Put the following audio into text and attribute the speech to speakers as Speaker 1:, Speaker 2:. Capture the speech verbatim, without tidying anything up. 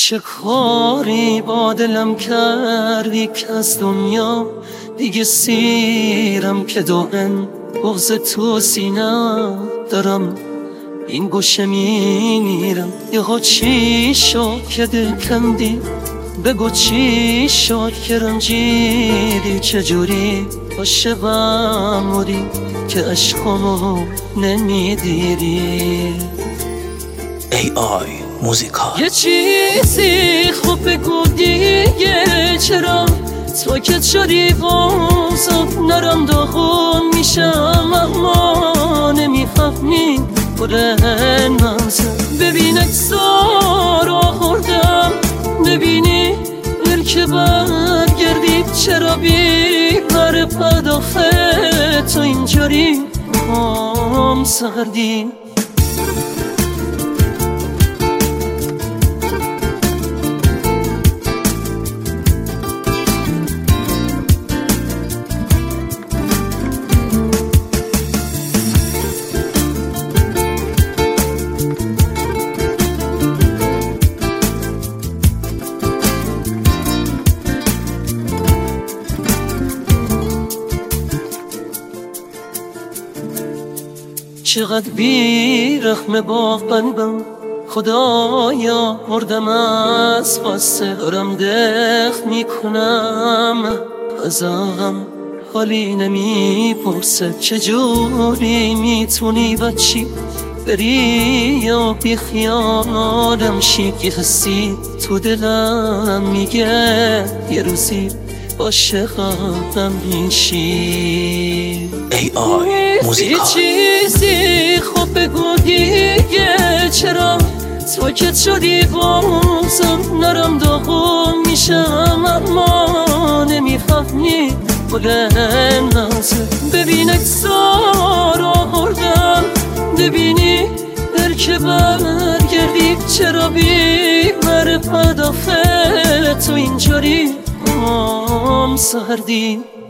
Speaker 1: چه کاری با دلم کردی که از دنیا دیگه سیرم که دائم بغض تو سینه دارم. این گوشه میمیرم یهو چی شد که دل کندی؟ بگو چی شد که رنجیدی؟ چجوری عاشقم بودی که عشقمو نمیدیدی؟
Speaker 2: ای آی موزیکال.
Speaker 1: یه چیزی خوب بگو دیگه، چرا ساکت شدی؟ بازم نرم داغون میشم اما نمیفهمی بره نازم. ببین اکسار آوردم ببینی که برگردی، چرا بی بر پداخه تو اینجوری هم سردی؟ چقدر بیرحمه با قلبم، خدایا مردم از قصه دارم دق میکنم ازم حالی نمیپرسه. چجوری میتونی بچی بری یا بی خیالم شی؟ که حسی تو دلم میگه یه روزی باشه خواهم میشی.
Speaker 2: ای آی موزیکال.
Speaker 1: چیزی خوب بگو دیگه، چرا ساکت شدی؟ بازم نرم داغون میشم اما نمیفهمی بلند نازه. ببین اکسار آوردم ببینی در که برگردی، چرا بی بر پدافه تو اینجوری هم سردی؟